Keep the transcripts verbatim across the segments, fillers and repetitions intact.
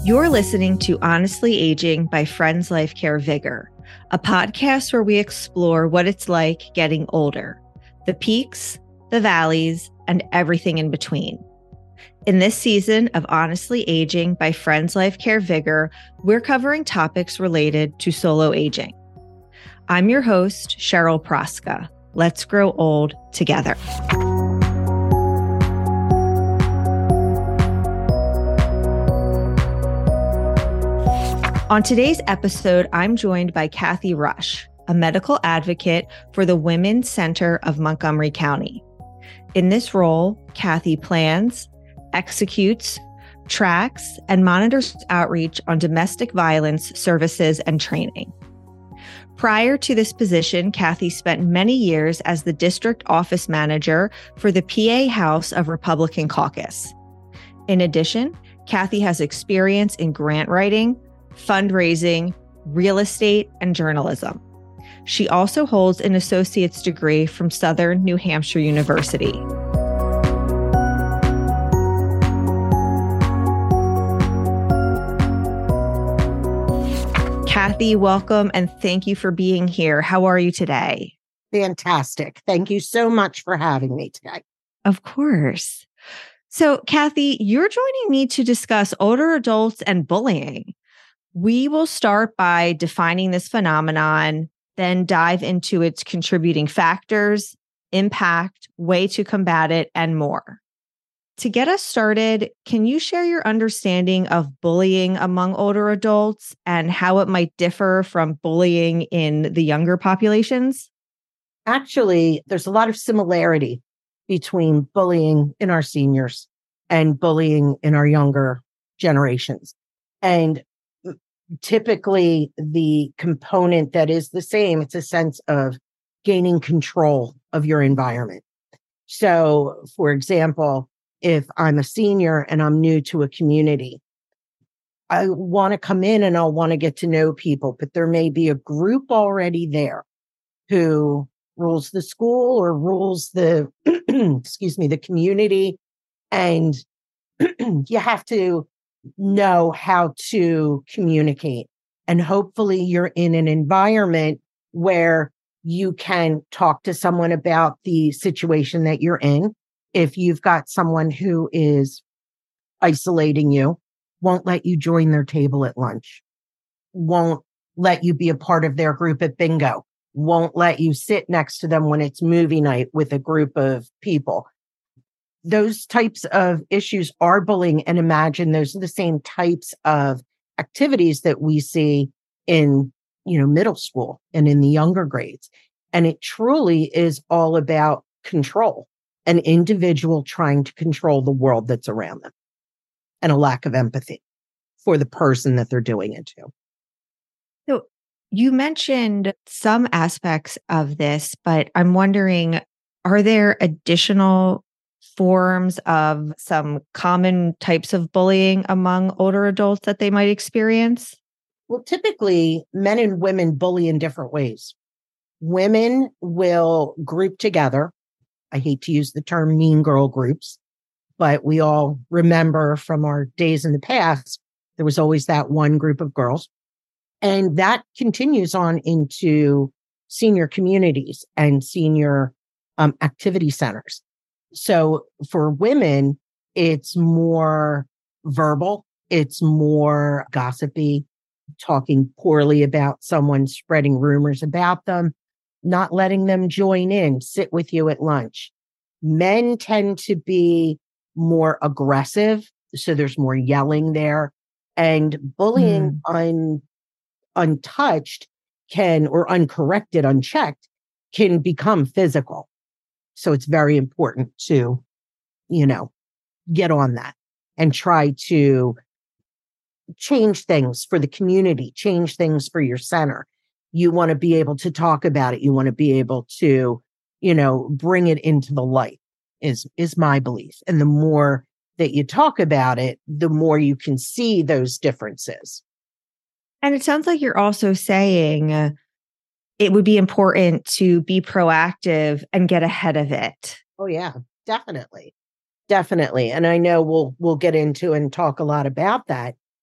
You're listening to Honestly Aging by Friends Life Care Vigor, a podcast where we explore what it's like getting older, the peaks, the valleys, and everything in between. In this season of Honestly Aging by Friends Life Care Vigor, we're covering topics related to solo aging. I'm your host, Cheryl Proska. Let's grow old together. On today's episode, I'm joined by Kathy Rush, a medical advocate for the Women's Center of Montgomery County. In this role, Kathy plans, executes, tracks, and monitors outreach on domestic violence services and training. Prior to this position, Kathy spent many years as the district office manager for the P A House of Republican Caucus. In addition, Kathy has experience in grant writing, fundraising, real estate, and journalism. She also holds an associate's degree from Southern New Hampshire University. Kathy, welcome and thank you for being here. How are you today? Fantastic. Thank you so much for having me today. Of course. So, Kathy, you're joining me to discuss older adults and bullying. We will start by defining this phenomenon, then dive into its contributing factors, impact, way to combat it, and more. To get us started, can you share your understanding of bullying among older adults and how it might differ from bullying in the younger populations? Actually, there's a lot of similarity between bullying in our seniors and bullying in our younger generations. And typically, the component that is the same, it's a sense of gaining control of your environment. So, for example, if I'm a senior and I'm new to a community, I want to come in and I'll want to get to know people, but there may be a group already there who rules the school or rules the, excuse me, the community. And you have to know how to communicate. And hopefully you're in an environment where you can talk to someone about the situation that you're in. If you've got someone who is isolating you, won't let you join their table at lunch, won't let you be a part of their group at bingo, won't let you sit next to them when it's movie night with a group of people. Those types of issues are bullying, and imagine those are the same types of activities that we see in, you know, middle school and in the younger grades. And it truly is all about control, an individual trying to control the world that's around them, and a lack of empathy for the person that they're doing it to. So you mentioned some aspects of this, but I'm wondering, are there additional forms of some common types of bullying among older adults that they might experience? Well, typically, men and women bully in different ways. Women will group together. I hate to use the term mean girl groups, but we all remember from our days in the past, there was always that one group of girls. And that continues on into senior communities and senior um, activity centers. So for women, it's more verbal, it's more gossipy, talking poorly about someone, spreading rumors about them, not letting them join in, sit with you at lunch. Men tend to be more aggressive, so there's more yelling there. And bullying mm. un, untouched can, or uncorrected, unchecked, can become physical. So it's very important to, you know, get on that and try to change things for the community, change things for your center. You want to be able to talk about it. You want to be able to, you know, bring it into the light is, is my belief. And the more that you talk about it, the more you can see those differences. And it sounds like you're also saying uh, it would be important to be proactive and get ahead of it. Oh, yeah, definitely. Definitely. And I know we'll we'll get into and talk a lot about that.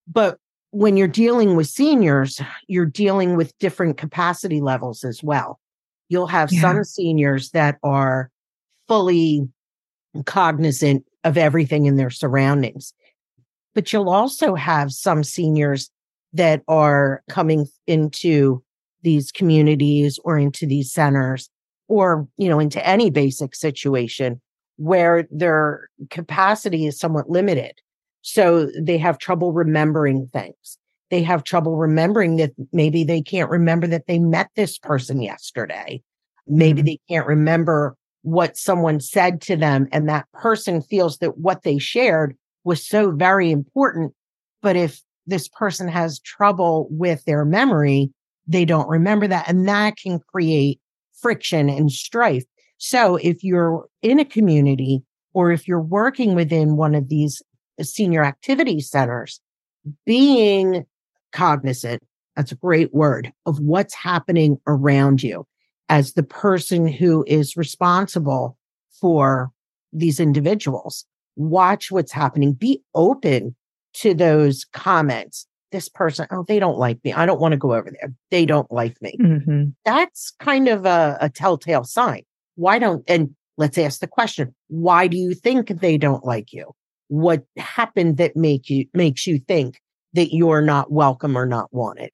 But when you're dealing with seniors, you're dealing with different capacity levels as well. You'll have Yeah. some seniors that are fully cognizant of everything in their surroundings. But you'll also have some seniors that are coming into these communities or into these centers or, you know, into any basic situation where their capacity is somewhat limited. So they have trouble remembering things. They have trouble remembering that maybe they can't remember that they met this person yesterday. Maybe Mhm. they can't remember what someone said to them, and that person feels that what they shared was so very important. But if this person has trouble with their memory, they don't remember that. And that can create friction and strife. So if you're in a community or if you're working within one of these senior activity centers, being cognizant, that's a great word, of what's happening around you as the person who is responsible for these individuals. Watch what's happening. Be open to those comments. This person, oh, they don't like me. I don't want to go over there. They don't like me. Mhm. That's kind of a, a telltale sign. Why don't, and let's ask the question, why do you think they don't like you? What happened that make you makes you think that you're not welcome or not wanted?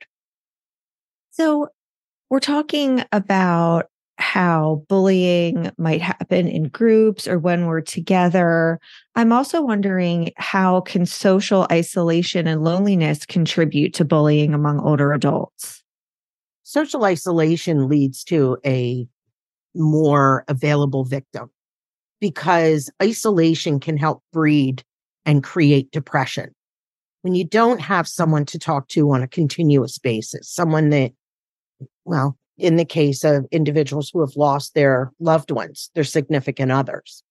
So we're talking about how bullying might happen in groups or when we're together. I'm also wondering, how can social isolation and loneliness contribute to bullying among older adults? Social isolation leads to a more available victim because isolation can help breed and create depression. When you don't have someone to talk to on a continuous basis, someone that, well, in the case of individuals who have lost their loved ones, their significant others.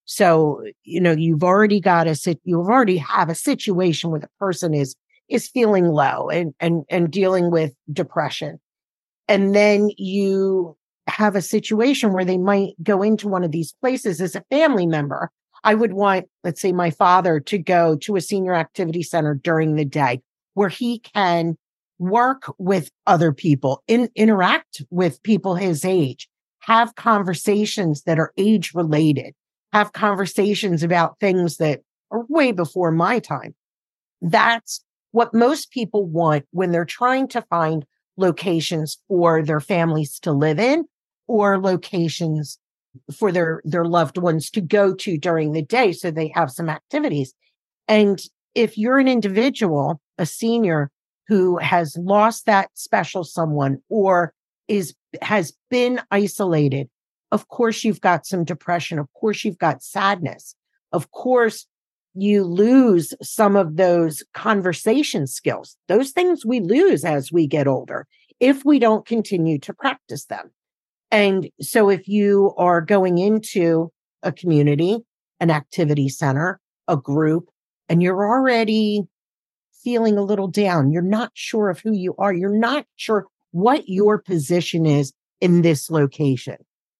So, you know, you've already got a sit, you've already have a situation where the person is, is feeling low and, and, and dealing with depression. And then you have a situation where they might go into one of these places as a family member. I would want, let's say, my father to go to a senior activity center during the day where he can work with other people, in, interact with people his age, have conversations that are age related, have conversations about things that are way before my time. That's what most people want when they're trying to find locations for their families to live in or locations for their, their loved ones to go to during the day so they have some activities. And if you're an individual, a senior who has lost that special someone or is has been isolated, of course you've got some depression. Of course you've got sadness. Of course you lose some of those conversation skills. Those things we lose as we get older if we don't continue to practice them. And so if you are going into a community, an activity center, a group, and you're already feeling a little down, you're not sure of who you are, you're not sure what your position is in this location,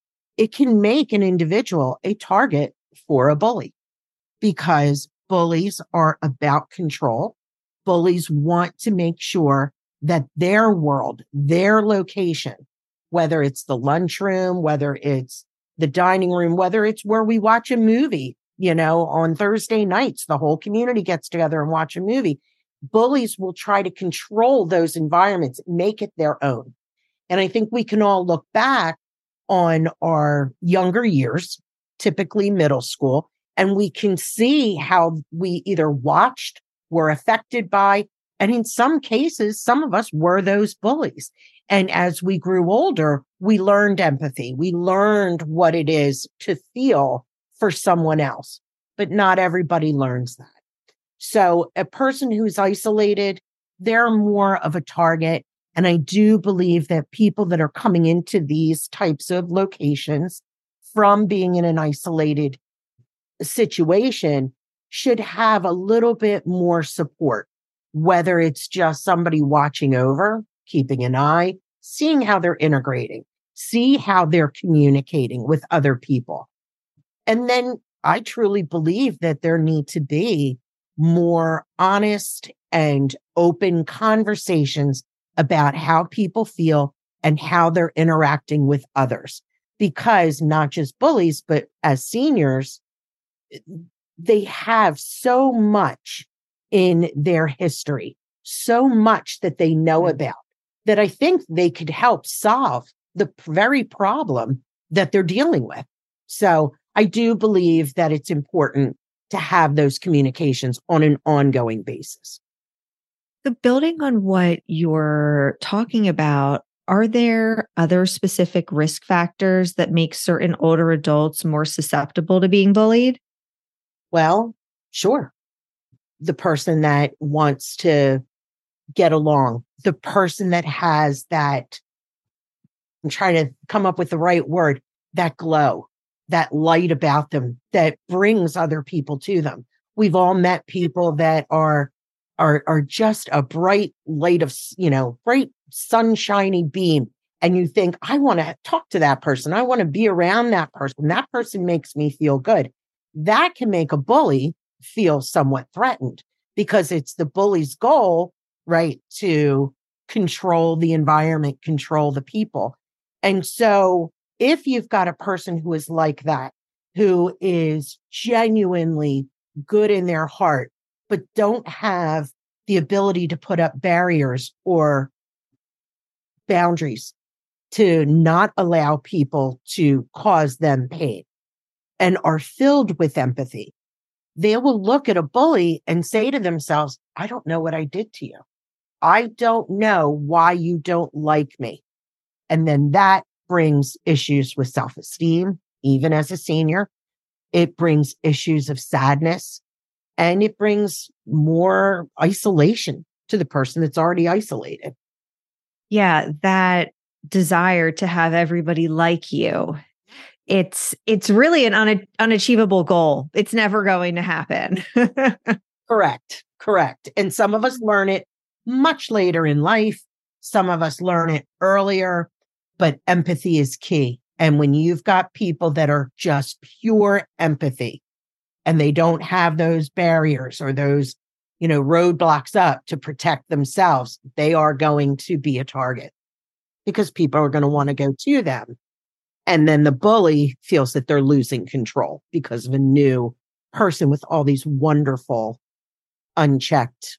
it can make an individual a target for a bully because bullies are about control. Bullies want to make sure that their world, their location, whether it's the lunchroom, whether it's the dining room, whether it's where we watch a movie, you know, on Thursday nights, the whole community gets together and watch a movie. Bullies will try to control those environments, make it their own. And I think we can all look back on our younger years, typically middle school, and we can see how we either watched, were affected by, and in some cases, some of us were those bullies. And as we grew older, we learned empathy. We learned what it is to feel for someone else, but not everybody learns that. So a person who's isolated, they're more of a target. And I do believe that people that are coming into these types of locations from being in an isolated situation should have a little bit more support, whether it's just somebody watching over, keeping an eye, seeing how they're integrating, see how they're communicating with other people. And then I truly believe that there need to be more honest and open conversations about how people feel and how they're interacting with others. Because not just bullies, but as seniors, they have so much in their history, so much that they know about, that I think they could help solve the very problem that they're dealing with. So I do believe that it's important to have those communications on an ongoing basis. So building on what you're talking about, are there other specific risk factors that make certain older adults more susceptible to being bullied? Well, sure. The person that wants to get along, the person that has that, I'm trying to come up with the right word, that glow, that light about them that brings other people to them. We've all met people that are are are just a bright light of, you know, bright sunshiny beam. And you think, I want to talk to that person. I want to be around that person. That person makes me feel good. That can make a bully feel somewhat threatened because it's the bully's goal, right, to control the environment, control the people. And so if you've got a person who is like that, who is genuinely good in their heart, but don't have the ability to put up barriers or boundaries to not allow people to cause them pain and are filled with empathy, they will look at a bully and say to themselves, I don't know what I did to you. I don't know why you don't like me. And then that brings issues with self-esteem, even as a senior. It brings issues of sadness, and it brings more isolation to the person that's already isolated. Yeah, that desire to have everybody like you. It's it's really an un- unachievable goal. It's never going to happen. Correct. Correct. And some of us learn it much later in life. Some of us learn it earlier, but empathy is key. And when you've got people that are just pure empathy and they don't have those barriers or those, you know, roadblocks up to protect themselves, they are going to be a target because people are going to want to go to them. And then the bully feels that they're losing control because of a new person with all these wonderful, unchecked,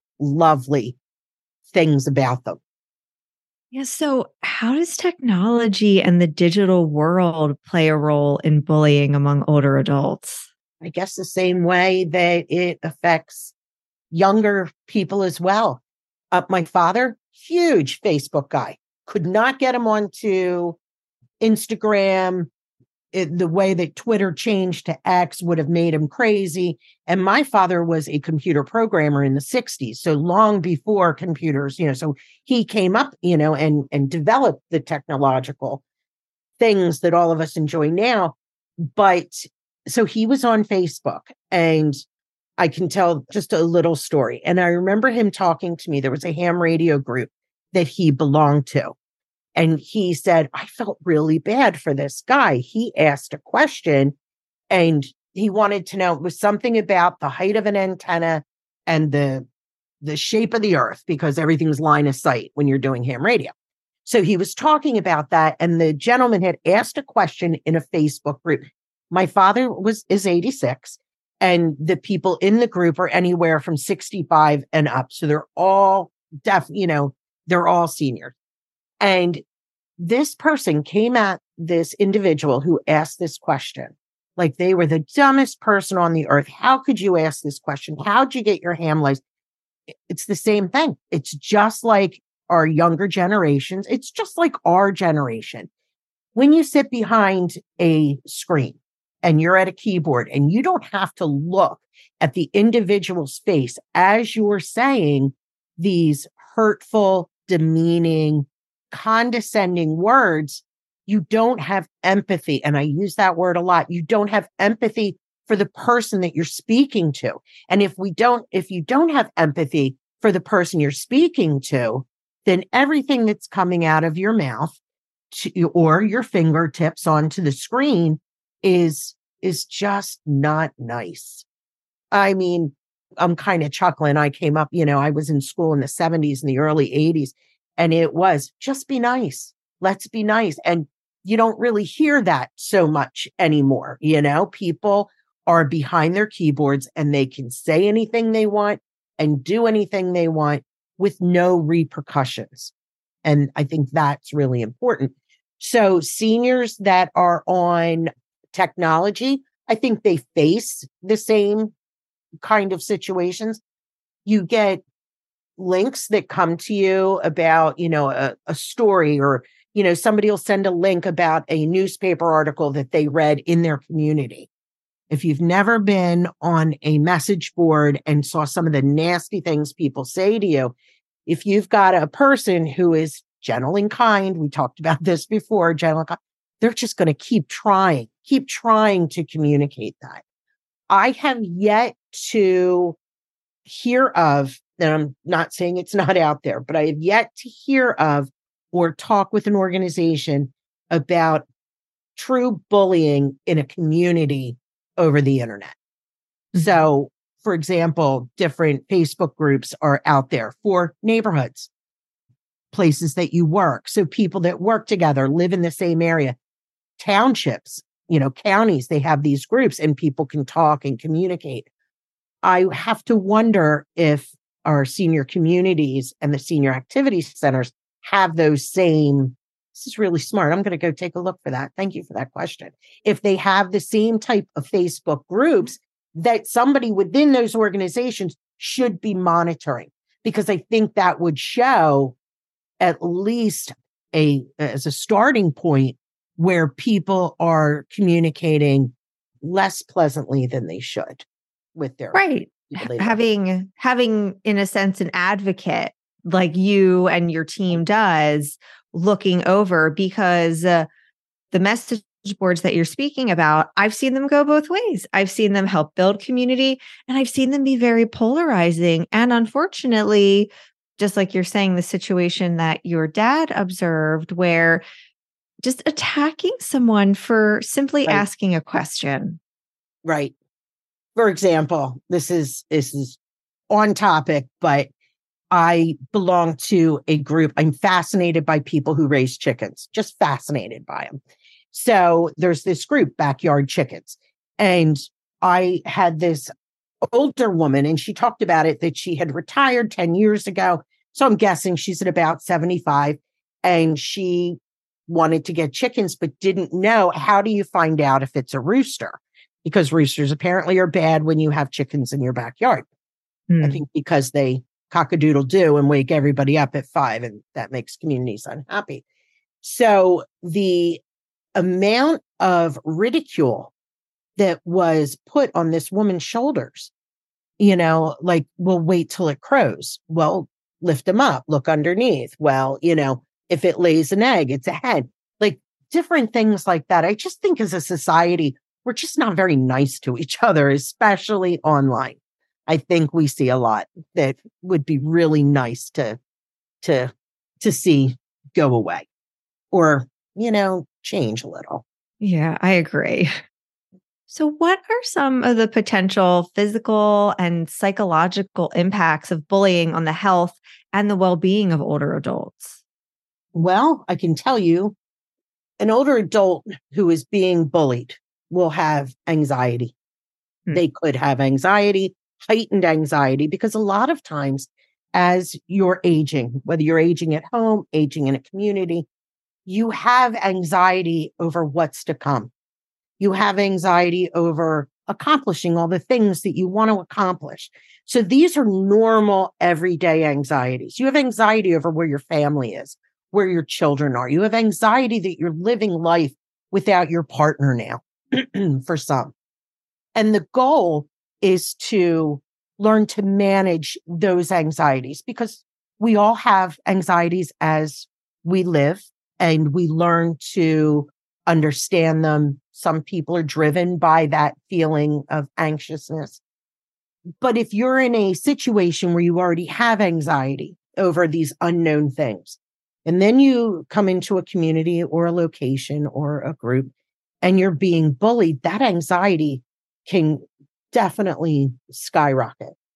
lovely things about them. Yeah. So, how does technology and the digital world play a role in bullying among older adults? I guess the same way that it affects younger people as well. Uh, my father, huge Facebook guy, could not get him onto Instagram. It, the way that Twitter changed to X would have made him crazy. And my father was a computer programmer in the sixties, so long before computers, you know, so he came up, you know, and, and developed the technological things that all of us enjoy now. But so he was on Facebook, and I can tell just a little story. And I remember him talking to me. There was a ham radio group that he belonged to. And he said, I felt really bad for this guy. He asked a question and he wanted to know, it was something about the height of an antenna and the, the shape of the earth, because everything's line of sight when you're doing ham radio. So he was talking about that. And the gentleman had asked a question in a Facebook group. My father was is eighty-six, and the people in the group are anywhere from sixty-five and up. So they're all deaf, you know, they're all seniors. And this person came at this individual who asked this question like they were the dumbest person on the earth. How could you ask this question? How'd you get your ham license? It's the same thing. It's just like our younger generations. It's just like our generation. When you sit behind a screen and you're at a keyboard and you don't have to look at the individual's face as you're saying these hurtful, demeaning, condescending words, you don't have empathy. And I use that word a lot. You don't have empathy for the person that you're speaking to. And if we don't, if you don't have empathy for the person you're speaking to, then everything that's coming out of your mouth to, or your fingertips onto the screen is, is just not nice. I mean, I'm kind of chuckling. I came up, you know, I was in school in the seventies and the early eighties, and it was just be nice. Let's be nice. And you don't really hear that so much anymore. You know, people are behind their keyboards and they can say anything they want and do anything they want with no repercussions. And I think that's really important. So seniors that are on technology, I think they face the same kind of situations. You get links that come to you about, you know, a, a story, or, you know, somebody will send a link about a newspaper article that they read in their community. If you've never been on a message board and saw some of the nasty things people say to you, if you've got a person who is gentle and kind, we talked about this before, gentle and kind, they're just going to keep trying, keep trying to communicate that. I have yet to hear of, and I'm not saying it's not out there, but I have yet to hear of or talk with an organization about true bullying in a community over the internet. Mm-hmm. So, for example, different Facebook groups are out there for neighborhoods, places that you work. So people that work together, live in the same area, townships, you know, counties, they have these groups and people can talk and communicate. I have to wonder if our senior communities and the senior activity centers have those same, this is really smart. I'm going to go take a look for that. Thank you for that question. If they have the same type of Facebook groups that somebody within those organizations should be monitoring, because I think that would show at least a, as a starting point where people are communicating less pleasantly than they should with their right. Having, having in a sense, an advocate like you and your team does looking over, because uh, the message boards that you're speaking about, I've seen them go both ways. I've seen them help build community, and I've seen them be very polarizing. And unfortunately, just like you're saying, the situation that your dad observed, where just attacking someone for simply right. asking a question. Right. For example, this is, this is on topic, but I belong to a group. I'm fascinated by people who raise chickens, just fascinated by them. So there's this group, Backyard Chickens. And I had this older woman, and she talked about it, that she had retired ten years ago. So I'm guessing she's at about seventy-five, and she wanted to get chickens, but didn't know, how do you find out if it's a rooster? Because roosters apparently are bad when you have chickens in your backyard. Hmm. I think because they cock-a-doodle-doo and wake everybody up at five, and that makes communities unhappy. So the amount of ridicule that was put on this woman's shoulders, you know, like, well, wait till it crows. Well, lift them up, look underneath. Well, you know, if it lays an egg, it's a hen. Like different things like that. I just think as a society, we're just not very nice to each other, especially online. I think we see a lot that would be really nice to, to, to see go away, or, you know, change a little. Yeah, I agree. So what are some of the potential physical and psychological impacts of bullying on the health and the well-being of older adults? Well, I can tell you, an older adult who is being bullied will have anxiety. Hmm. They could have anxiety, heightened anxiety, because a lot of times as you're aging, whether you're aging at home, aging in a community, you have anxiety over what's to come. You have anxiety over accomplishing all the things that you want to accomplish. So these are normal everyday anxieties. You have anxiety over where your family is, where your children are. You have anxiety that you're living life without your partner now, for some. And the goal is to learn to manage those anxieties, because we all have anxieties as we live, and we learn to understand them. Some people are driven by that feeling of anxiousness. But if you're in a situation where you already have anxiety over these unknown things, and then you come into a community or a location or a group and you're being bullied, that anxiety can definitely skyrocket.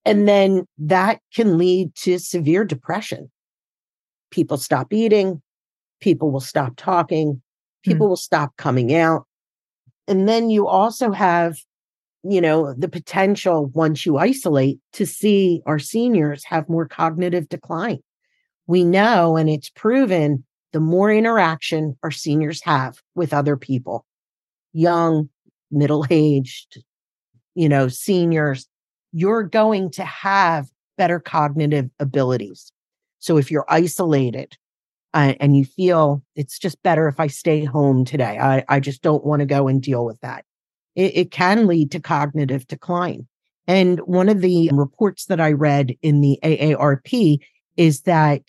And then that can lead to severe depression. People stop eating. People will stop talking. People hmm. will stop coming out. And then you also have, you know, the potential, once you isolate, to see our seniors have more cognitive decline. We know, and it's proven, the more interaction our seniors have with other people, young, middle-aged, you know, seniors, you're going to have better cognitive abilities. So if you're isolated uh, and you feel it's just better if I stay home today, I, I just don't want to go and deal with that, it, it can lead to cognitive decline. And one of the reports that I read in the A A R P is that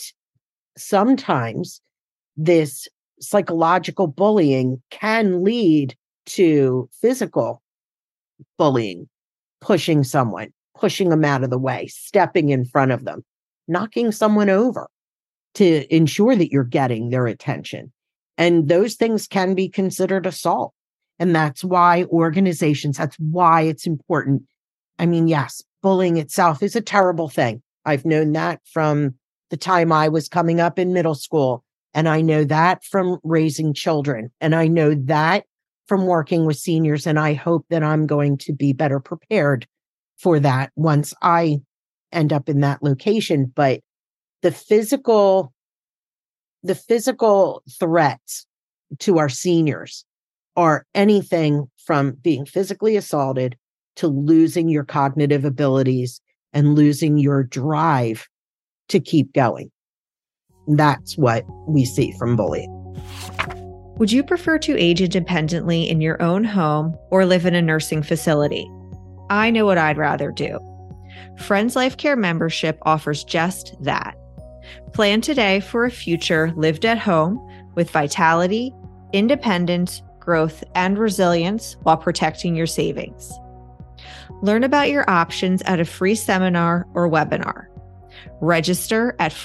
sometimes this psychological bullying can lead to physical bullying, pushing someone, pushing them out of the way, stepping in front of them, knocking someone over to ensure that you're getting their attention. And those things can be considered assault. And that's why organizations, that's why it's important. I mean, yes, bullying itself is a terrible thing. I've known that from the time I was coming up in middle school. And I know that from raising children. And I know that from working with seniors. And I hope that I'm going to be better prepared for that once I end up in that location. But the physical, the physical threats to our seniors are anything from being physically assaulted to losing your cognitive abilities and losing your drive to keep going. That's what we see from bullying. Would you prefer to age independently in your own home or live in a nursing facility? I know what I'd rather do. Friends Life Care membership offers just that. Plan today for a future lived at home with vitality, independence, growth, and resilience while protecting your savings. Learn about your options at a free seminar or webinar. Register at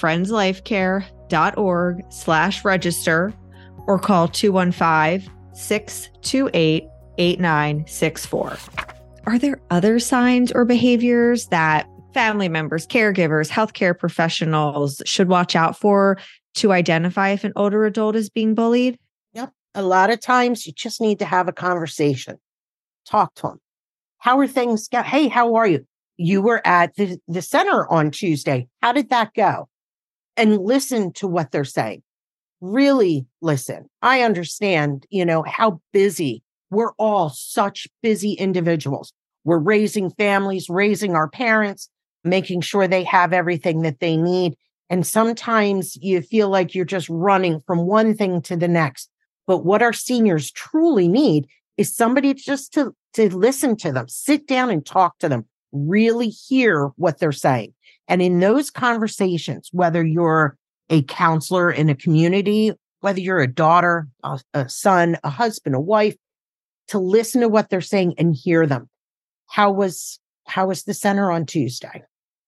friendslifecare.org slash register or call two one five, six two eight, eight nine six four. Are there other signs or behaviors that family members, caregivers, healthcare professionals should watch out for to identify if an older adult is being bullied? Yep. A lot of times you just need to have a conversation. Talk to them. How are things go? Hey, how are you? You were at the, the center on Tuesday. How did that go? And listen to what they're saying. Really listen. I understand, you know, how busy. We're all such busy individuals. We're raising families, raising our parents, making sure they have everything that they need. And sometimes you feel like you're just running from one thing to the next. But what our seniors truly need is somebody just to, to listen to them, sit down and talk to them, really hear what they're saying. And in those conversations, whether you're a counselor in a community, whether you're a daughter, a, a son, a husband, a wife, to listen to what they're saying and hear them. How was, how was the center on Tuesday?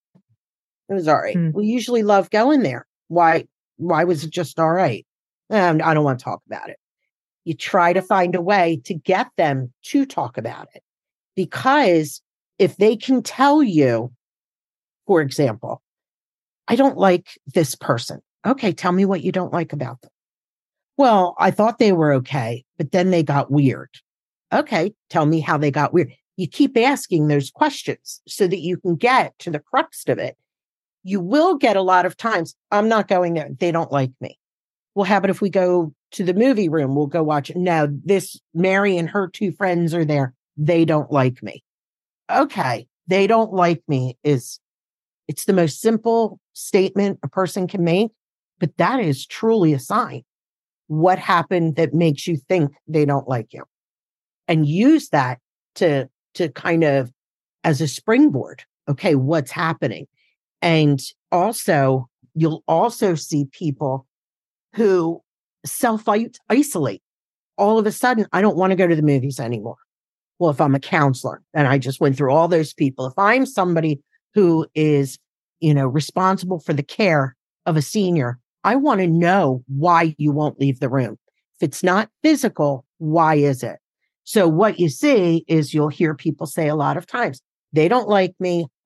It was all right. Hmm. We usually love going there. Why, why was it just all right? Um, I don't want to talk about it. You try to find a way to get them to talk about it. Because if they can tell you, for example, I don't like this person. Okay, tell me what you don't like about them. Well, I thought they were okay, but then they got weird. Okay, tell me how they got weird. You keep asking those questions so that you can get to the crux of it. You will get a lot of times, I'm not going there. They don't like me. Well, how about if we go to the movie room? We'll go watch it. Now, this Mary and her two friends are there. They don't like me. Okay, they don't like me is, it's the most simple statement a person can make, but that is truly a sign. What happened that makes you think they don't like you? And use that to, to kind of as a springboard. Okay, what's happening? And also, you'll also see people who self-isolate. All of a sudden, I don't want to go to the movies anymore. Well, if I'm a counselor and I just went through all those people, if I'm somebody who is, you know, responsible for the care of a senior, I want to know why you won't leave the room. If it's not physical, why is it? So what you see is you'll hear people say a lot of times, they don't like me.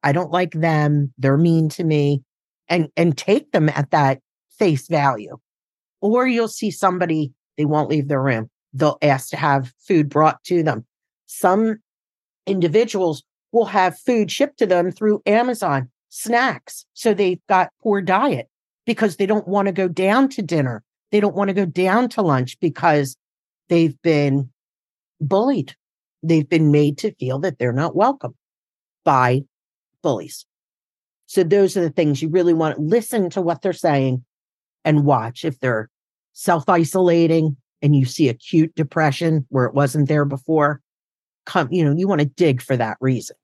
I don't like them. They're mean to me, and, and take them at that face value. Or you'll see somebody, they won't leave their room. They'll ask to have food brought to them. Some individuals will have food shipped to them through Amazon, snacks. So they've got poor diet because they don't want to go down to dinner. They don't want to go down to lunch because they've been bullied. They've been made to feel that they're not welcome by bullies. So those are the things you really want to listen to what they're saying and watch. If they're self-isolating and you see acute depression where it wasn't there before, come, you know, you want to dig for that reason.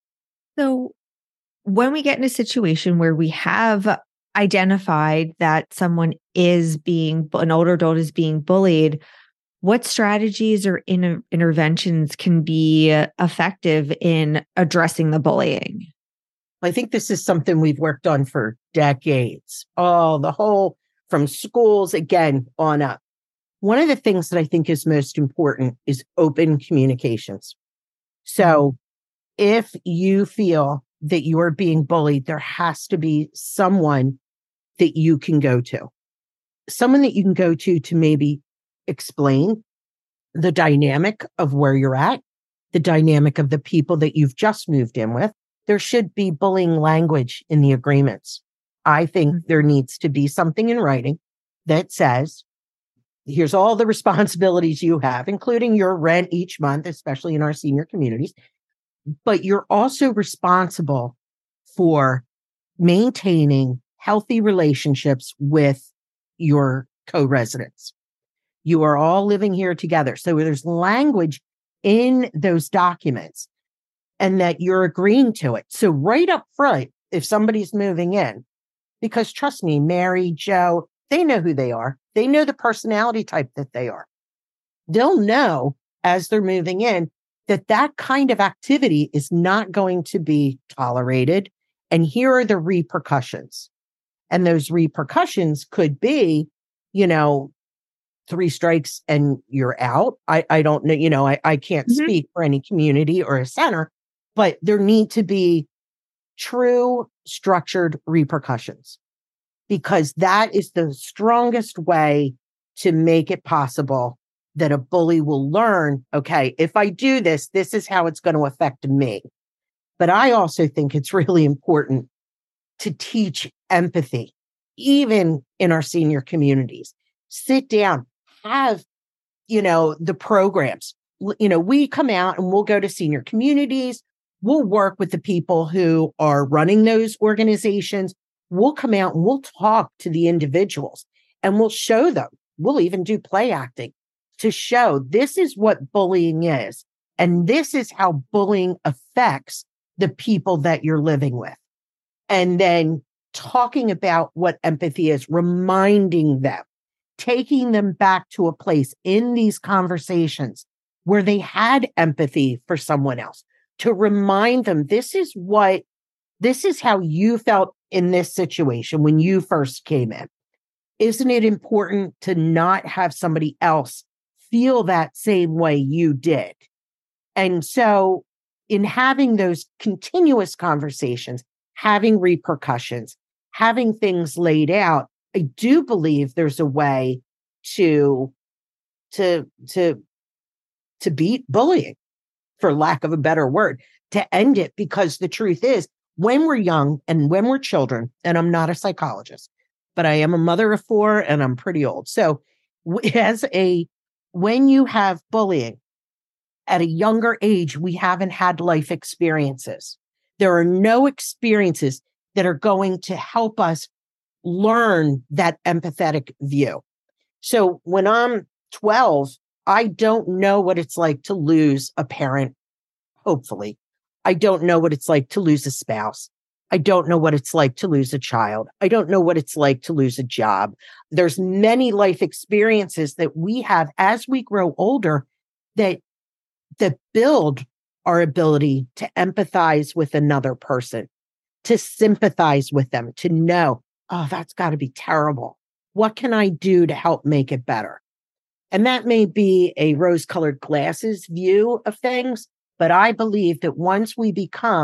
So when we get in a situation where we have identified that someone is being, an older adult is being bullied, what strategies or in- interventions can be effective in addressing the bullying? I think this is something we've worked on for decades. Oh, the whole, from schools again on up. One of the things that I think is most important is open communications. So if you feel that you are being bullied, there has to be someone that you can go to. Someone that you can go to to maybe explain the dynamic of where you're at, the dynamic of the people that you've just moved in with. There should be bullying language in the agreements. I think there needs to be something in writing that says, here's all the responsibilities you have, including your rent each month, especially in our senior communities. But you're also responsible for maintaining healthy relationships with your co-residents. You are all living here together. So there's language in those documents and that you're agreeing to it. So right up front, if somebody's moving in, because trust me, Mary, Joe, they know who they are. They know the personality type that they are. They'll know as they're moving in that that kind of activity is not going to be tolerated. And here are the repercussions. And those repercussions could be, you know, three strikes and you're out. I, I don't know, you know, I, I can't mm-hmm. speak for any community or a center, but there need to be true structured repercussions, because that is the strongest way to make it possible that a bully will learn, okay, if I do this, this is how it's going to affect me. But I also think it's really important to teach empathy, even in our senior communities. Sit down, have, you know, the programs. You know, we come out and we'll go to senior communities. We'll work with the people who are running those organizations. We'll come out and we'll talk to the individuals and we'll show them. We'll even do play acting to show this is what bullying is. And this is how bullying affects the people that you're living with. And then talking about what empathy is, reminding them, taking them back to a place in these conversations where they had empathy for someone else, to remind them, this is what, this is how you felt in this situation when you first came in. Isn't it important to not have somebody else feel that same way you did? And so in having those continuous conversations, having repercussions, having things laid out, I do believe there's a way to, to, to, to beat bullying, for lack of a better word, to end it. Because the truth is, when we're young and when we're children, and I'm not a psychologist, but I am a mother of four and I'm pretty old. So as a, when you have bullying at a younger age, we haven't had life experiences. There are no experiences that are going to help us learn that empathetic view. So when I'm twelve, I don't know what it's like to lose a parent, hopefully. I don't know what it's like to lose a spouse. I don't know what it's like to lose a child. I don't know what it's like to lose a job. There's many life experiences that we have as we grow older that, that build our ability to empathize with another person, to sympathize with them, to know, oh, that's got to be terrible. What can I do to help make it better? And that may be a rose-colored glasses view of things, but I believe that once we become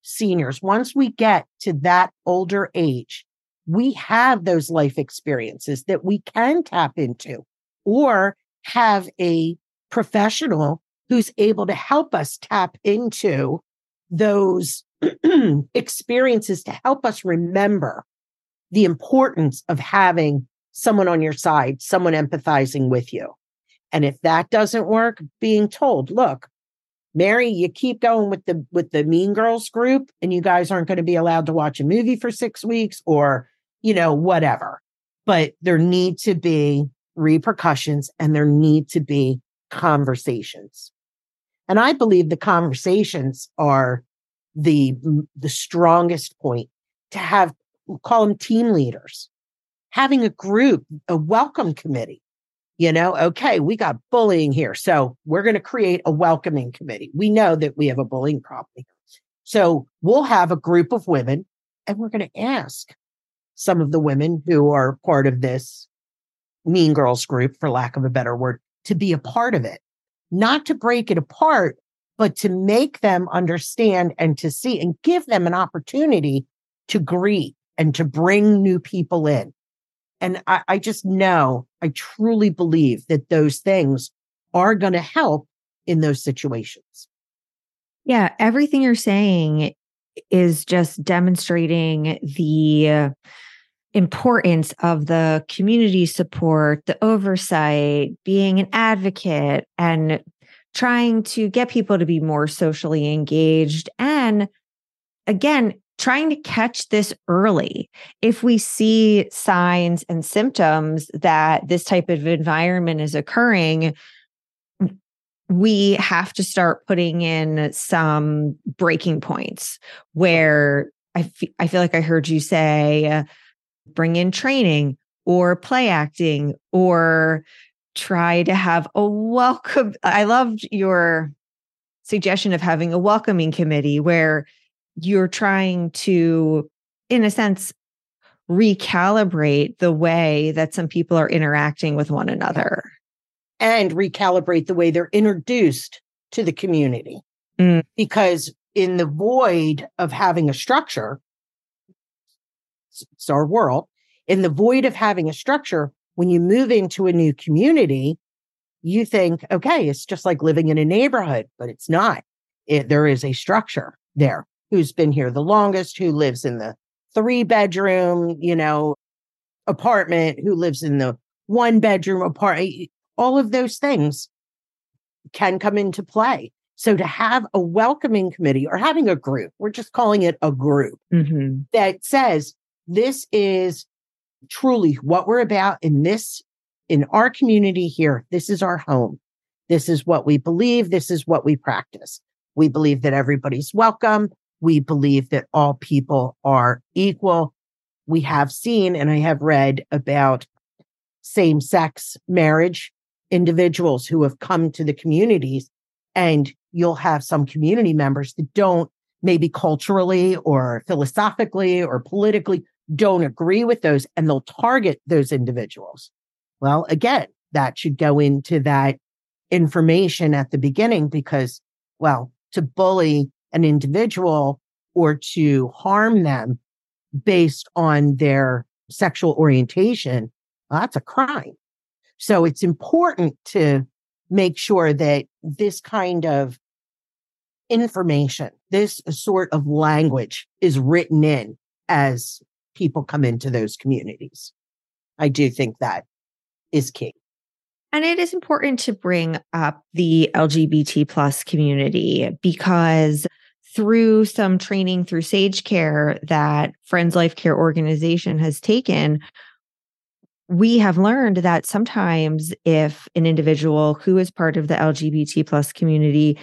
seniors, once we get to that older age, we have those life experiences that we can tap into, or have a professional who's able to help us tap into those experiences to help us remember the importance of having someone on your side, someone empathizing with you. And if that doesn't work, being told, look, Mary, you keep going with the with the Mean Girls group and you guys aren't going to be allowed to watch a movie for six weeks or, you know, whatever. But there need to be repercussions and there need to be conversations. And I believe the conversations are the, the strongest point to have, we'll call them team leaders, having a group, a welcome committee. You know, okay, we got bullying here. So we're going to create a welcoming committee. We know that we have a bullying problem. So we'll have a group of women and we're going to ask some of the women who are part of this Mean Girls group, for lack of a better word, to be a part of it, not to break it apart, but to make them understand and to see and give them an opportunity to greet and to bring new people in. And I, I just know, I truly believe that those things are going to help in those situations. Yeah, everything you're saying is just demonstrating the importance of the community support, the oversight, being an advocate, and trying to get people to be more socially engaged. And again, trying to catch this early. If we see signs and symptoms that this type of environment is occurring, we have to start putting in some breaking points where I, f- I feel like I heard you say, uh, bring in training or play acting or try to have a welcome. I loved your suggestion of having a welcoming committee where you're trying to, in a sense, recalibrate the way that some people are interacting with one another. And recalibrate the way they're introduced to the community. Mm. Because in the void of having a structure, it's our world, in the void of having a structure, when you move into a new community, you think, okay, it's just like living in a neighborhood, but it's not. It, there is a structure there. Who's been here the longest, who lives in the three bedroom, you know, apartment, who lives in the one bedroom apartment, all of those things can come into play. So to have a welcoming committee or having a group, we're just calling it a group mm-hmm. that says, this is truly what we're about in this, in our community here. This is our home. This is what we believe. This is what we practice. We believe that everybody's welcome. We believe that all people are equal. We have seen, and I have read about same-sex marriage individuals who have come to the communities, and you'll have some community members that don't, maybe culturally or philosophically or politically, don't agree with those, and they'll target those individuals. Well, again, that should go into that information at the beginning because, well, to bully an individual or to harm them based on their sexual orientation, well, that's a crime. So it's important to make sure that this kind of information, this sort of language is written in as people come into those communities. I do think that is key. And it is important to bring up the L G B T plus community because through some training through Sage Care that Friends Life Care organization has taken, we have learned that sometimes if an individual who is part of the L G B T plus community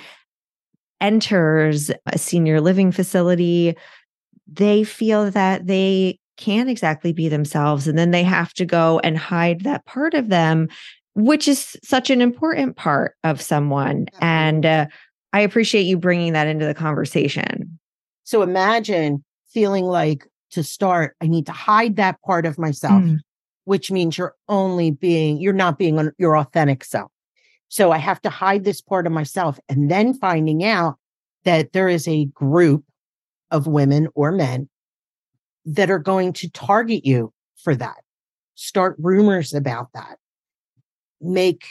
enters a senior living facility, they feel that they can't exactly be themselves. And then they have to go and hide that part of them, which is such an important part of someone. And uh, I appreciate you bringing that into the conversation. So imagine feeling like, to start, I need to hide that part of myself, mm. which means you're only being, you're not being your authentic self. So I have to hide this part of myself, and then finding out that there is a group of women or men that are going to target you for that, start rumors about that, make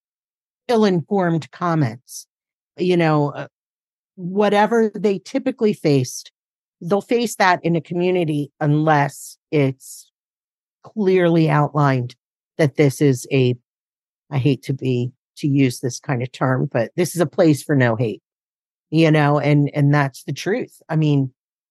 ill-informed comments, you know, uh, whatever they typically faced, they'll face that in a community unless it's clearly outlined that this is a, I hate to be, to use this kind of term, but this is a place for no hate, you know, and, and that's the truth. I mean,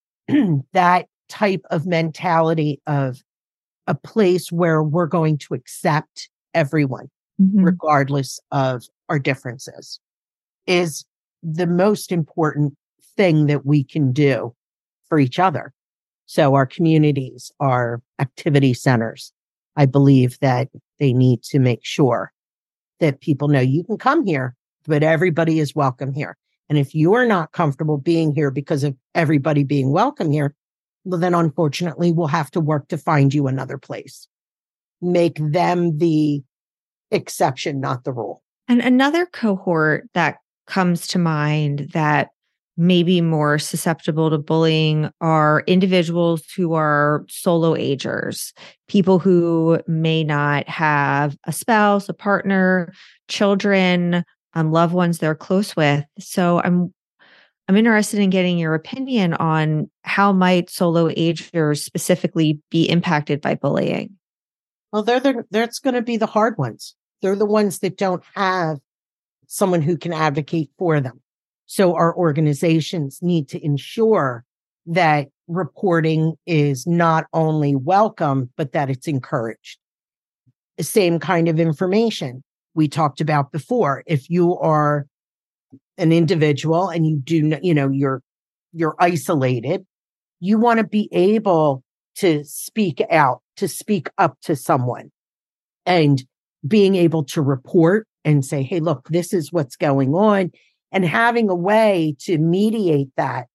that type of mentality of a place where we're going to accept everyone, mm-hmm. regardless of our differences, is the most important thing that we can do for each other. So our communities, our activity centers, I believe that they need to make sure that people know you can come here, but everybody is welcome here. And if you are not comfortable being here because of everybody being welcome here, well, then unfortunately we'll have to work to find you another place. Make them the exception, not the rule. And another cohort that comes to mind that may be more susceptible to bullying are individuals who are solo agers, people who may not have a spouse, a partner, children, um, loved ones they're close with. So I'm I'm interested in getting your opinion on how might solo agers specifically be impacted by bullying. Well, they're the, that's going to be the hard ones. They're the ones that don't have someone who can advocate for them. So our organizations need to ensure that reporting is not only welcome, but that it's encouraged. The same kind of information we talked about before. If you are an individual and you do, you know, you're, you're isolated, you want to be able to speak out, to speak up to someone, and being able to report and say, hey, look, this is what's going on. And having a way to mediate that,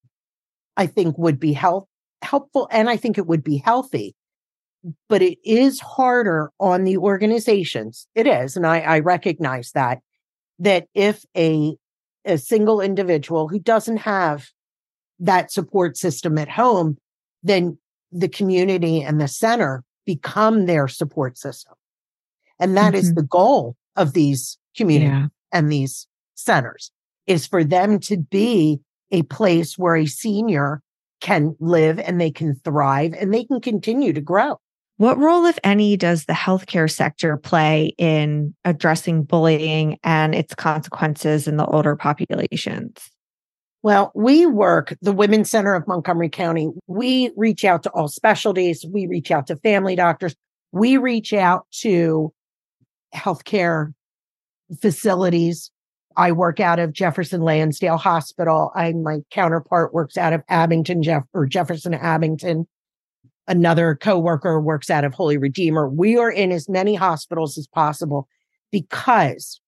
I think would be help, helpful. And I think it would be healthy. But it is harder on the organizations. It is. And I, I recognize that, that if a, a single individual who doesn't have that support system at home, then the community and the center become their support system. And that mm-hmm. is the goal of these communities yeah. and these centers, is for them to be a place where a senior can live and they can thrive and they can continue to grow. What role, if any, does the healthcare sector play in addressing bullying and its consequences in the older populations? Well, we work, the Women's Center of Montgomery County, we reach out to all specialties. We reach out to family doctors. We reach out to healthcare facilities. I work out of Jefferson Lansdale Hospital. I, my counterpart works out of Abington, Jeff, or Jefferson Abington. Another coworker works out of Holy Redeemer. We are in as many hospitals as possible because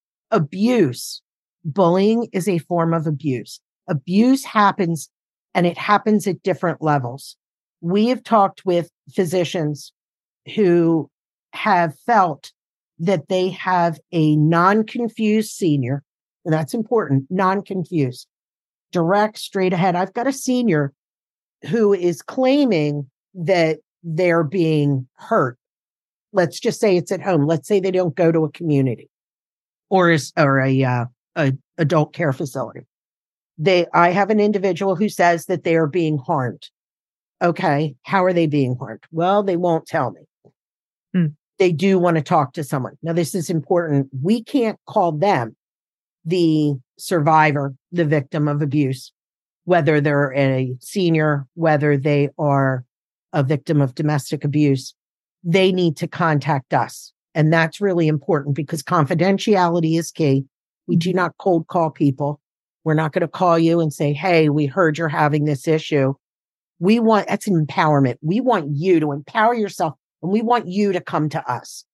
abuse, bullying is a form of abuse. Abuse happens, and it happens at different levels. We have talked with physicians who have felt that they have a non-confused senior, and that's important, non-confused, direct, straight ahead. I've got a senior who is claiming that they're being hurt. Let's just say it's at home. Let's say they don't go to a community or, is, or a, uh, a adult care facility. They, I have an individual who says that they are being harmed. Okay, how are they being harmed? Well, they won't tell me. Hmm. They do want to talk to someone. Now, this is important. We can't call them the survivor, the victim of abuse, whether they're a senior, whether they are a victim of domestic abuse. They need to contact us. And that's really important because confidentiality is key. We do not cold call people. We're not going to call you and say, hey, we heard you're having this issue. We want, that's empowerment. We want you to empower yourself. And we want you to come to us.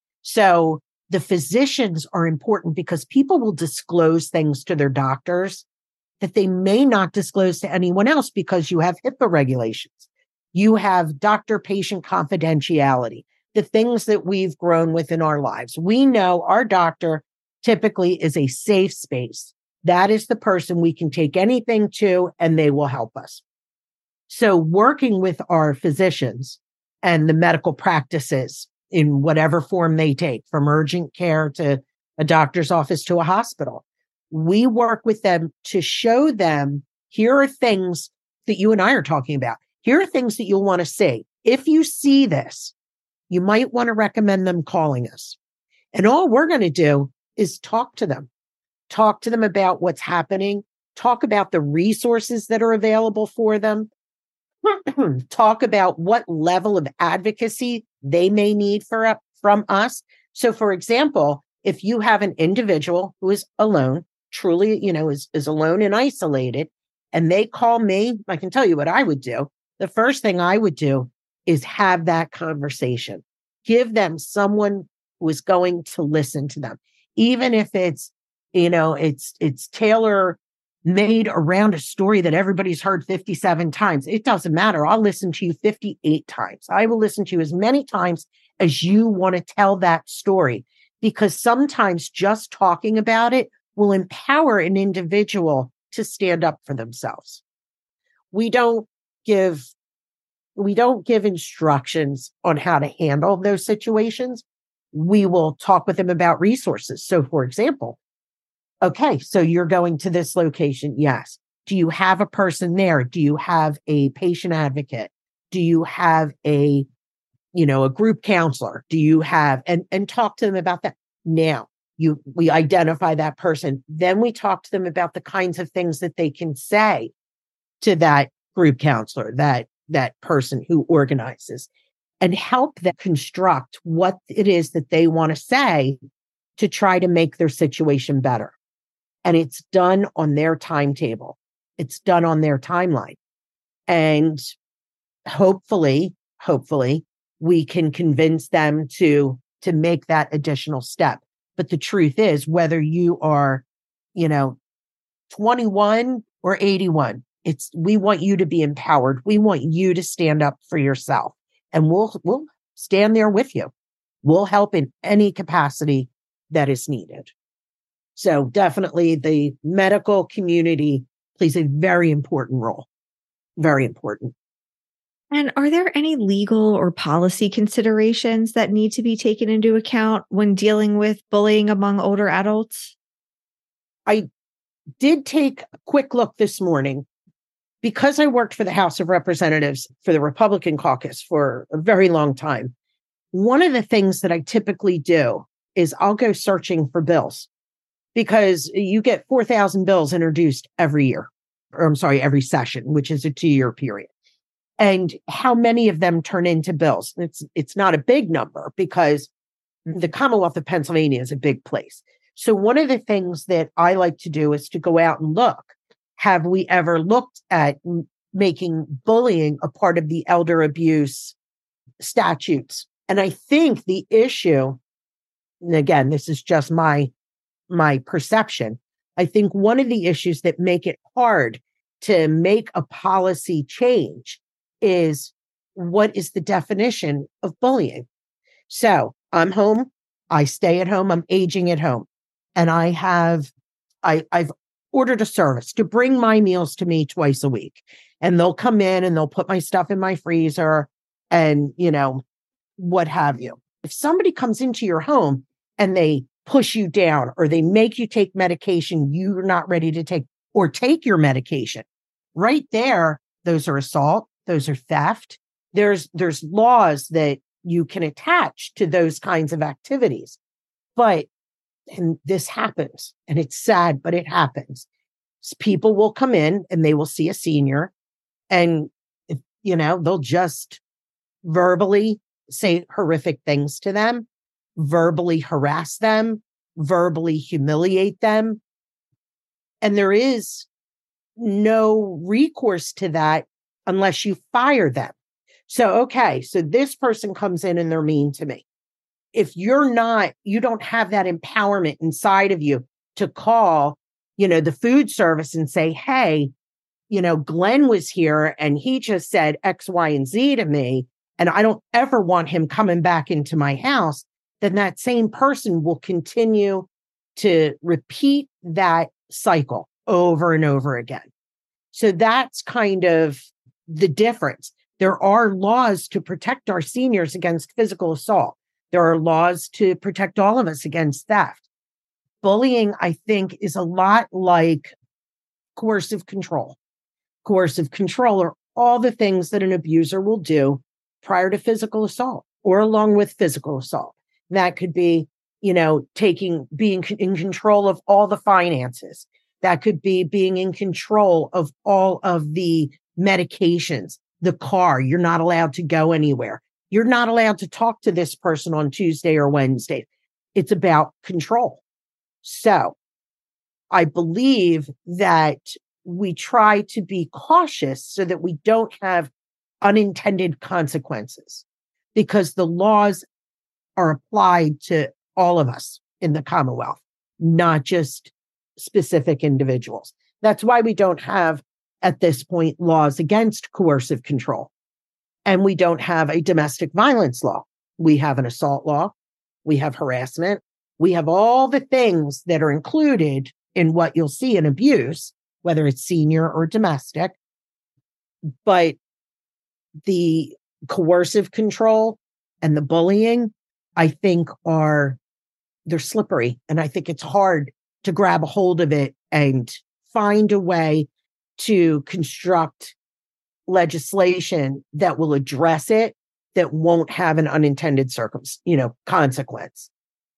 So the physicians are important because people will disclose things to their doctors that they may not disclose to anyone else because you have HIPAA regulations. You have doctor-patient confidentiality, the things that we've grown with in our lives. We know our doctor typically is a safe space that is the person we can take anything to, and they will help us. So working with our physicians and the medical practices in whatever form they take, from urgent care to a doctor's office to a hospital, we work with them to show them, here are things that you and I are talking about. Here are things that you'll want to see. If you see this, you might want to recommend them calling us. And all we're going to do is talk to them, talk to them about what's happening, talk about the resources that are available for them, talk about what level of advocacy they may need for, from us. So, for example, if you have an individual who is alone, truly, you know, is, is alone and isolated, and they call me, I can tell you what I would do. The first thing I would do is have that conversation. Give them someone who is going to listen to them. Even if it's, you know, it's, it's tailor made around a story that everybody's heard fifty-seven times. It doesn't matter. I'll listen to you fifty-eight times. I will listen to you as many times as you want to tell that story, because sometimes just talking about it will empower an individual to stand up for themselves. We don't give, we don't give instructions on how to handle those situations. We will talk with them about resources. So, for example, okay, so you're going to this location. Yes. Do you have a person there? Do you have a patient advocate? Do you have a, you know, a group counselor? Do you have, and, and talk to them about that. Now, you, we identify that person. Then we talk to them about the kinds of things that they can say to that group counselor, that, that person who organizes, and help them construct what it is that they want to say to try to make their situation better. And it's done on their timetable. It's done on their timeline. And hopefully, hopefully we can convince them to, to make that additional step. But the truth is, whether you are, you know, twenty-one or eighty-one, it's, we want you to be empowered. We want you to stand up for yourself, and we'll, we'll stand there with you. We'll help in any capacity that is needed. So definitely the medical community plays a very important role. Very important. And are there any legal or policy considerations that need to be taken into account when dealing with bullying among older adults? I did take a quick look this morning because I worked for the House of Representatives for the Republican caucus for a very long time. One of the things that I typically do is I'll go searching for bills, because you get four thousand bills introduced every year, or I'm sorry, every session, which is a two-year period. And how many of them turn into bills? It's, it's not a big number, because the Commonwealth of Pennsylvania is a big place. So one of the things that I like to do is to go out and look. Have we ever looked at making bullying a part of the elder abuse statutes? And I think the issue, and again, this is just my, my perception, I think one of the issues that make it hard to make a policy change is, what is the definition of bullying? So I'm home, I stay at home, I'm aging at home, and I have, I, I've ordered a service to bring my meals to me twice a week, and they'll come in and they'll put my stuff in my freezer and, you know, what have you. If somebody comes into your home and they push you down, or they make you take medication you're not ready to take, or take your medication, right there, those are assault. Those are theft. There's, there's laws that you can attach to those kinds of activities. But, and this happens, and it's sad, but it happens. People will come in and they will see a senior, and, if, you know, they'll just verbally say horrific things to them, verbally harass them, verbally humiliate them. And there is no recourse to that unless you fire them. So, okay, so this person comes in and they're mean to me. If you're not, you don't have that empowerment inside of you to call, you know, the food service and say, hey, you know, Glenn was here and he just said X, Y, and Z to me, and I don't ever want him coming back into my house, then that same person will continue to repeat that cycle over and over again. So that's kind of the difference. There are laws to protect our seniors against physical assault. There are laws to protect all of us against theft. Bullying, I think, is a lot like coercive control. Coercive control are all the things that an abuser will do prior to physical assault or along with physical assault. That could be, you know, taking, being in control of all the finances. That could be being in control of all of the medications, the car. You're not allowed to go anywhere. You're not allowed to talk to this person on Tuesday or Wednesday. It's about control. So I believe that we try to be cautious so that we don't have unintended consequences, because the laws are applied to all of us in the Commonwealth, not just specific individuals. That's why we don't have, at this point, laws against coercive control. And we don't have a domestic violence law. We have an assault law. We have harassment. We have all the things that are included in what you'll see in abuse, whether it's senior or domestic. But the coercive control and the bullying, I think, are, they're slippery. And I think it's hard to grab a hold of it and find a way to construct legislation that will address it, that won't have an unintended circum, you know, consequence.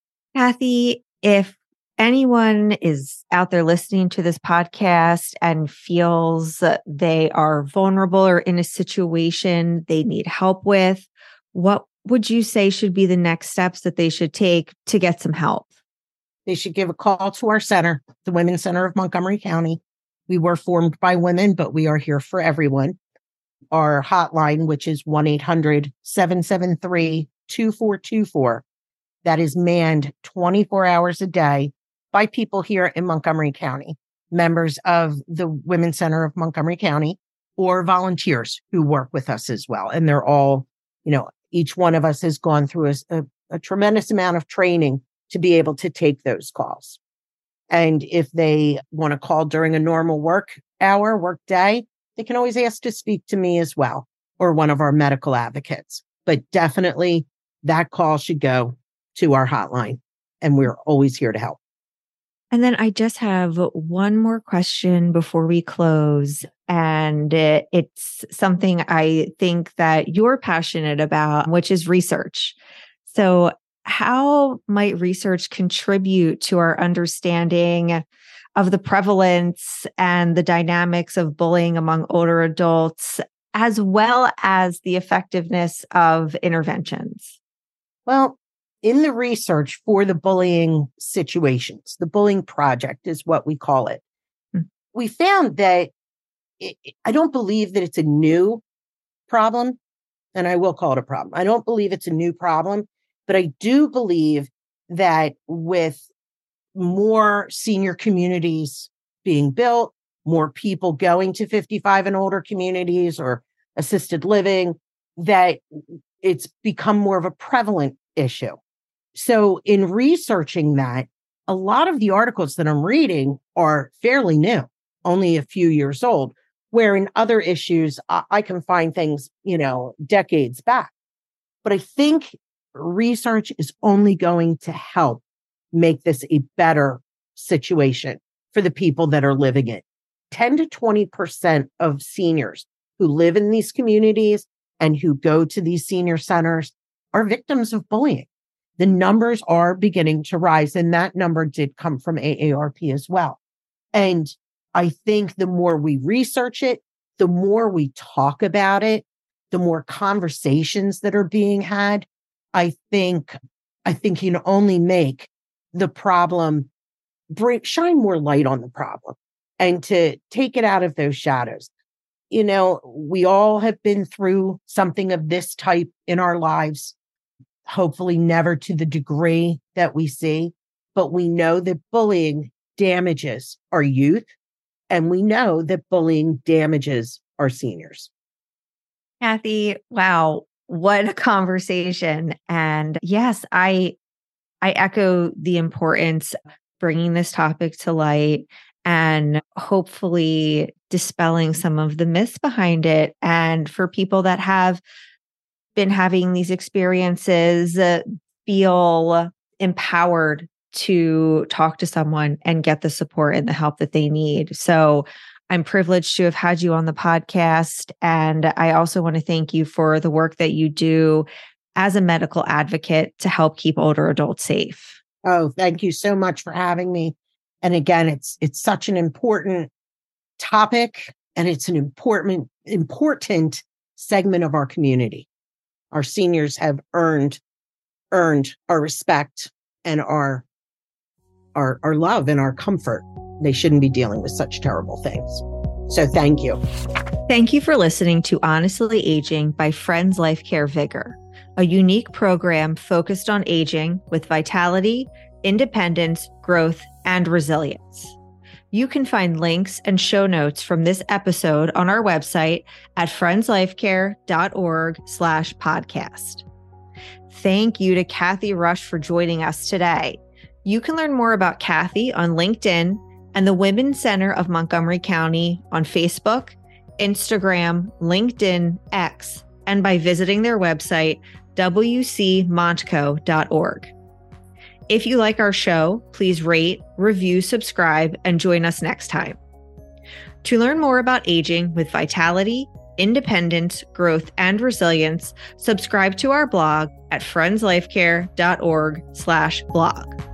Kathy, if anyone is out there listening to this podcast and feels that they are vulnerable or in a situation they need help with, what would you say should be the next steps that they should take to get some help? They should give a call to our center, the Women's Center of Montgomery County. We were formed by women, but we are here for everyone. Our hotline, which is one eight hundred seven seven three two four two four, that is manned twenty-four hours a day by people here in Montgomery County, members of the Women's Center of Montgomery County, or volunteers who work with us as well. And they're all, you know, each one of us has gone through a, a, a tremendous amount of training to be able to take those calls. And if they want to call during a normal work hour, work day, they can always ask to speak to me as well, or one of our medical advocates. But definitely that call should go to our hotline, and we're always here to help. And then I just have one more question before we close. And it's something I think that you're passionate about, which is research. So how might research contribute to our understanding of the prevalence and the dynamics of bullying among older adults, as well as the effectiveness of interventions? Well, in the research for the bullying situations, the bullying project is what we call it. Hmm. We found that it, I don't believe that it's a new problem, and I will call it a problem. I don't believe it's a new problem, but I do believe that with more senior communities being built, more people going to fifty-five and older communities or assisted living, that it's become more of a prevalent issue. So in researching that, a lot of the articles that I'm reading are fairly new, only a few years old, where in other issues, I, I can find things, you know, decades back. But I think research is only going to help make this a better situation for the people that are living it. ten to twenty percent of seniors who live in these communities and who go to these senior centers are victims of bullying. The numbers are beginning to rise, and that number did come from A A R P as well. And I think the more we research it, the more we talk about it, the more conversations that are being had, I think, I think you can only make the problem, bring, shine more light on the problem and to take it out of those shadows. You know, we all have been through something of this type in our lives, hopefully never to the degree that we see, but we know that bullying damages our youth, and we know that bullying damages our seniors. Kathy, wow, what a conversation. And yes, I I echo the importance bringing this topic to light and hopefully dispelling some of the myths behind it. And for people that have been having these experiences, uh, feel empowered to talk to someone and get the support and the help that they need. So I'm privileged to have had you on the podcast. And I also want to thank you for the work that you do as a medical advocate to help keep older adults safe. Oh, thank you so much for having me. And again, it's it's such an important topic, and it's an important, important segment of our community. Our seniors have earned earned our respect and our our our love and our comfort. They shouldn't be dealing with such terrible things. So thank you. Thank you for listening to Honestly Aging by Friends Life Care Vigor, a unique program focused on aging with vitality, independence, growth, and resilience. You can find links and show notes from this episode on our website at friendslifecare.org slash podcast. Thank you to Kathy Rush for joining us today. You can learn more about Kathy on LinkedIn and the Women's Center of Montgomery County on Facebook, Instagram, LinkedIn, X, and by visiting their website, w c montco dot org. If you like our show, please rate, review, subscribe, and join us next time. To learn more about aging with vitality, independence, growth, and resilience, subscribe to our blog at friendslifecare.org slash blog.